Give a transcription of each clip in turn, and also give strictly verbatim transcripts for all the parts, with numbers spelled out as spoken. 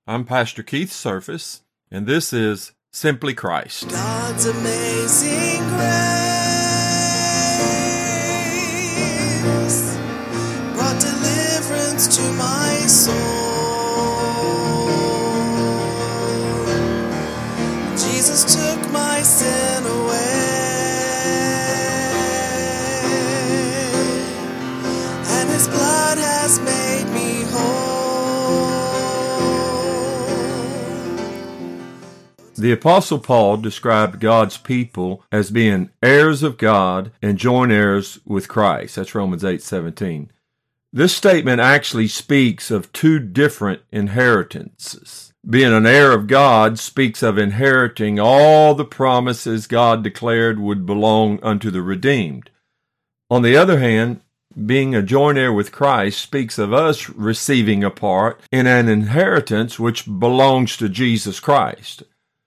I'm Pastor Keith Surface, and this is Simply Christ. God's amazing grace brought deliverance to my soul. Jesus took my sin away, and His blood has made me whole. The Apostle Paul described God's people as being heirs of God and joint heirs with Christ. That's Romans eight seventeen. This statement actually speaks of two different inheritances. Being an heir of God speaks of inheriting all the promises God declared would belong unto the redeemed. On the other hand, being a joint heir with Christ speaks of us receiving a part in an inheritance which belongs to Jesus Christ.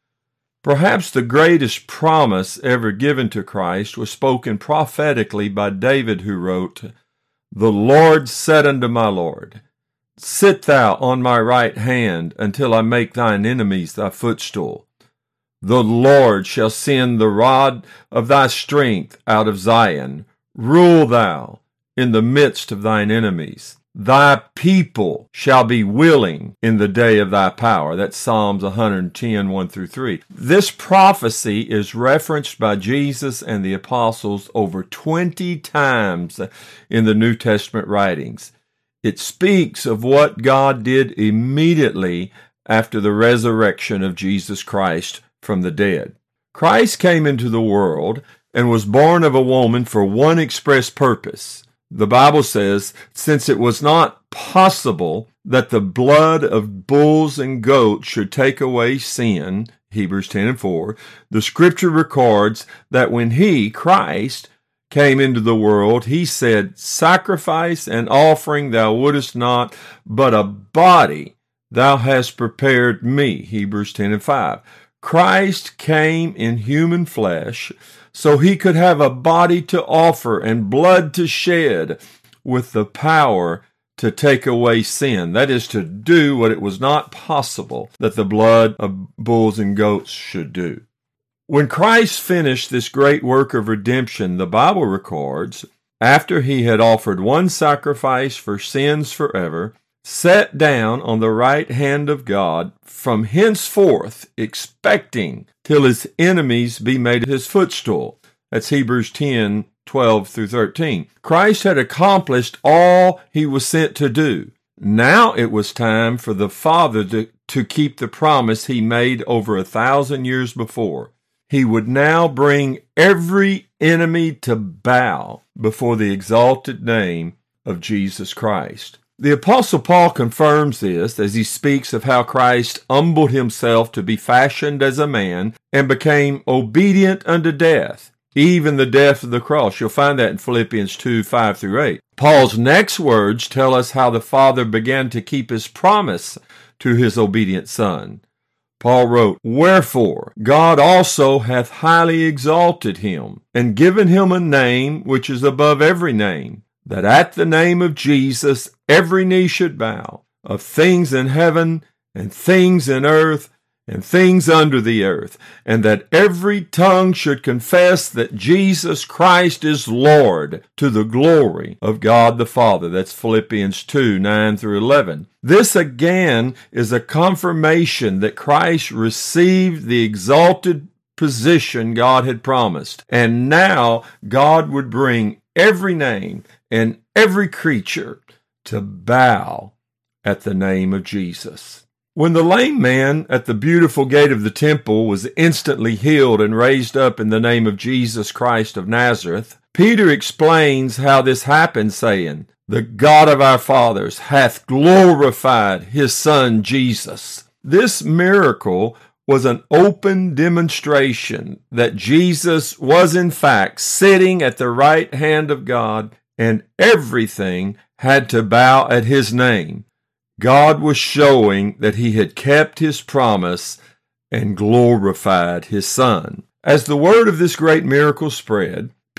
Perhaps the greatest promise ever given to Christ was spoken prophetically by David, who wrote, "The Lord said unto my Lord, Sit thou on my right hand until I make thine enemies thy footstool. The Lord shall send the rod of thy strength out of Zion. Rule thou in the midst of thine enemies. Thy people shall be willing in the day of thy power." That's Psalms one ten, one through three. This prophecy is referenced by Jesus and the apostles over twenty times in the New Testament writings. It speaks of what God did immediately after the resurrection of Jesus Christ from the dead. Christ came into the world and was born of a woman for one express purpose. The Bible says, since it was not possible that the blood of bulls and goats should take away sin, Hebrews ten and four, the Scripture records that when He, Christ, came into the world, He said, "Sacrifice and offering thou wouldest not, but a body thou hast prepared me," Hebrews ten and five. Christ came in human flesh so He could have a body to offer and blood to shed with the power to take away sin. That is, to do what it was not possible that the blood of bulls and goats should do. When Christ finished this great work of redemption, the Bible records, after He had offered one sacrifice for sins forever, sat down on the right hand of God, from henceforth expecting till His enemies be made His footstool. That's Hebrews ten, twelve through thirteen. Christ had accomplished all He was sent to do. Now it was time for the Father to, to keep the promise He made over a thousand years before. He would now bring every enemy to bow before the exalted name of Jesus Christ. The Apostle Paul confirms this as he speaks of how Christ humbled Himself to be fashioned as a man and became obedient unto death, even the death of the cross. You'll find that in Philippians two, five through eight. Paul's next words tell us how the Father began to keep His promise to His obedient Son. Paul wrote, "Wherefore God also hath highly exalted Him, and given Him a name which is above every name, that at the name of Jesus every knee should bow, of things in heaven, and things in earth, and things under the earth, and that every tongue should confess that Jesus Christ is Lord, to the glory of God the Father." That's Philippians two, nine through eleven. This again is a confirmation that Christ received the exalted position God had promised, and now God would bring every name and every creature to bow at the name of Jesus. When the lame man at the beautiful gate of the temple was instantly healed and raised up in the name of Jesus Christ of Nazareth, Peter explains how this happened, saying, "The God of our fathers hath glorified His Son Jesus." This miracle was an open demonstration that Jesus was in fact sitting at the right hand of God, and everything had to bow at His name. God was showing that He had kept His promise and glorified His Son. As the word of this great miracle spread,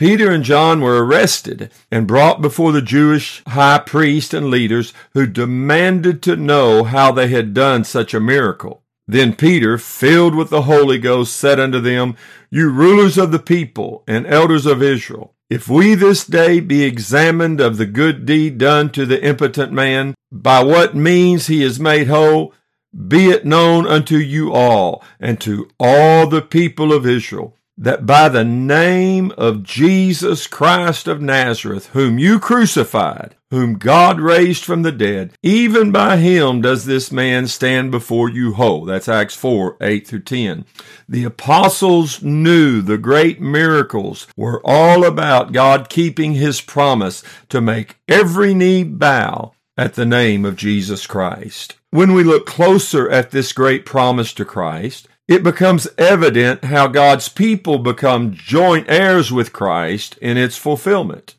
Peter and John were arrested and brought before the Jewish high priest and leaders, who demanded to know how they had done such a miracle. Then Peter, filled with the Holy Ghost, said unto them, You rulers of the people and elders of Israel, if we this day be examined of the good deed done to the impotent man, by what means he is made whole, be it known unto you all, and to all the people of Israel, that by the name of Jesus Christ of Nazareth, whom you crucified, whom God raised from the dead, even by him does this man stand before you whole. That's Acts four, eight through ten. The apostles knew the great miracles were all about God keeping his promise to make every knee bow at the name of Jesus Christ. When we look closer at this great promise to Christ, it becomes evident how God's people become joint heirs with Christ in its fulfillment.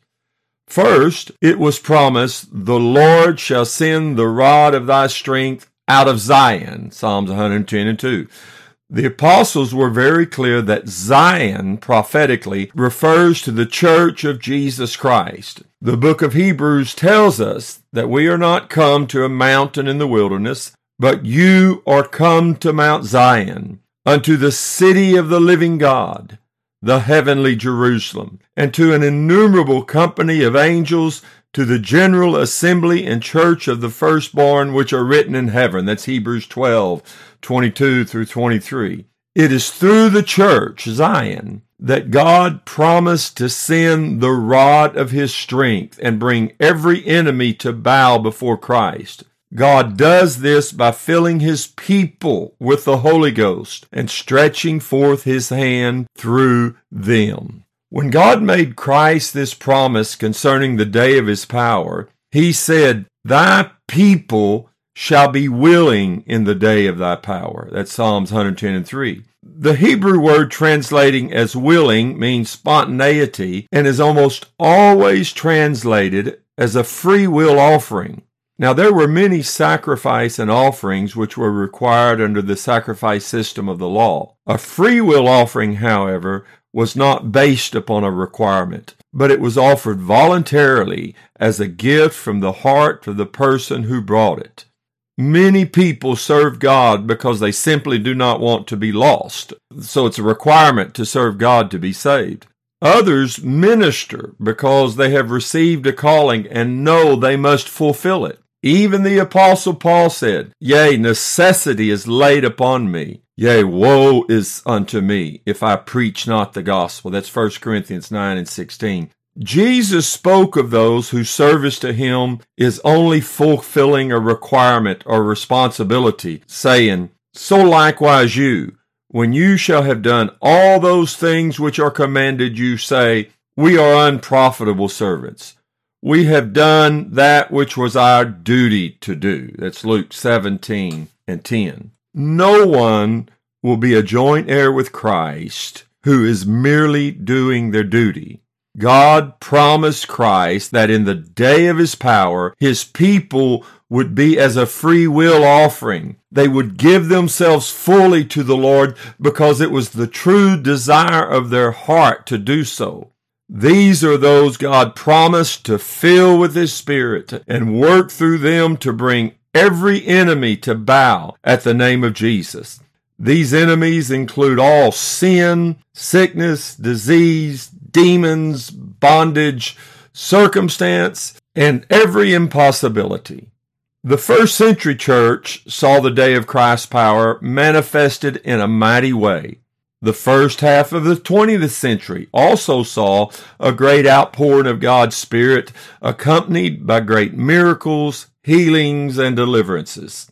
First, it was promised, the Lord shall send the rod of thy strength out of Zion, Psalms one ten and two. The apostles were very clear that Zion, prophetically, refers to the church of Jesus Christ. The book of Hebrews tells us that we are not come to a mountain in the wilderness, but you are come to Mount Zion, unto the city of the living God, the heavenly Jerusalem, and to an innumerable company of angels, to the general assembly and church of the firstborn which are written in heaven. That's Hebrews twelve, twenty-two through twenty-three. It is through the church, Zion, that God promised to send the rod of his strength and bring every enemy to bow before Christ. God does this by filling his people with the Holy Ghost and stretching forth his hand through them. When God made Christ this promise concerning the day of his power, he said, Thy people shall be willing in the day of thy power. That's Psalms one ten and three. The Hebrew word translating as willing means spontaneity and is almost always translated as a free will offering. Now, there were many sacrifice and offerings which were required under the sacrifice system of the law. A free will offering, however, was not based upon a requirement, but it was offered voluntarily as a gift from the heart of the person who brought it. Many people serve God because they simply do not want to be lost, so it's a requirement to serve God to be saved. Others minister because they have received a calling and know they must fulfill it. Even the Apostle Paul said, Yea, necessity is laid upon me. Yea, woe is unto me if I preach not the gospel. That's First Corinthians nine and sixteen. Jesus spoke of those whose service to him is only fulfilling a requirement or responsibility, saying, So likewise you, when you shall have done all those things which are commanded you, say, We are unprofitable servants. We have done that which was our duty to do. That's Luke seventeen and ten. No one will be a joint heir with Christ who is merely doing their duty. God promised Christ that in the day of his power, his people would be as a free will offering. They would give themselves fully to the Lord because it was the true desire of their heart to do so. These are those God promised to fill with his Spirit and work through them to bring every enemy to bow at the name of Jesus. These enemies include all sin, sickness, disease, demons, bondage, circumstance, and every impossibility. The first century church saw the day of Christ's power manifested in a mighty way. The first half of the twentieth century also saw a great outpouring of God's Spirit, accompanied by great miracles, healings, and deliverances.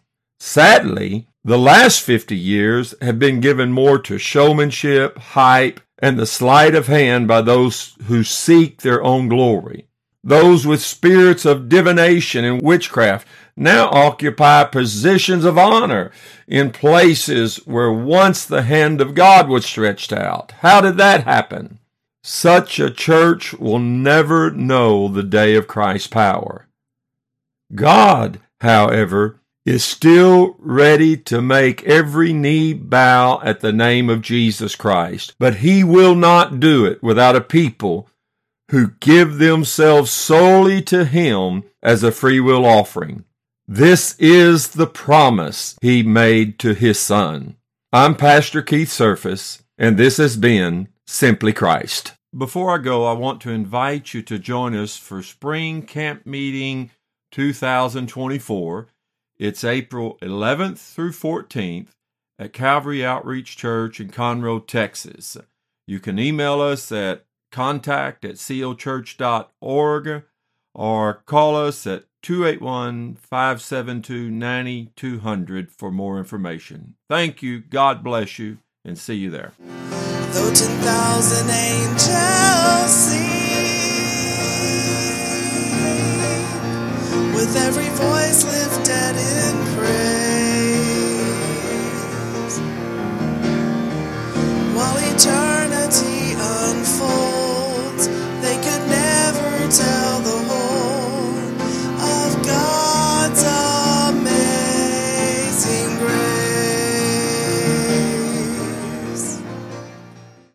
Sadly, the last fifty years have been given more to showmanship, hype, and the sleight of hand by those who seek their own glory. Those with spirits of divination and witchcraft now occupy positions of honor in places where once the hand of God was stretched out. How did that happen? Such a church will never know the day of Christ's power. God, however, is still ready to make every knee bow at the name of Jesus Christ, but he will not do it without a people who give themselves solely to Him as a free will offering. This is the promise He made to His Son. I'm Pastor Keith Surface, and this has been Simply Christ. Before I go, I want to invite you to join us for Spring Camp Meeting two thousand twenty-four. It's April eleventh through fourteenth at Calvary Outreach Church in Conroe, Texas. You can email us at contact at co church dot org or call us at two eight one, five seven two, nine two zero zero for more information. Thank you, God bless you, and see you there. Though ten thousand angels sing, with every voice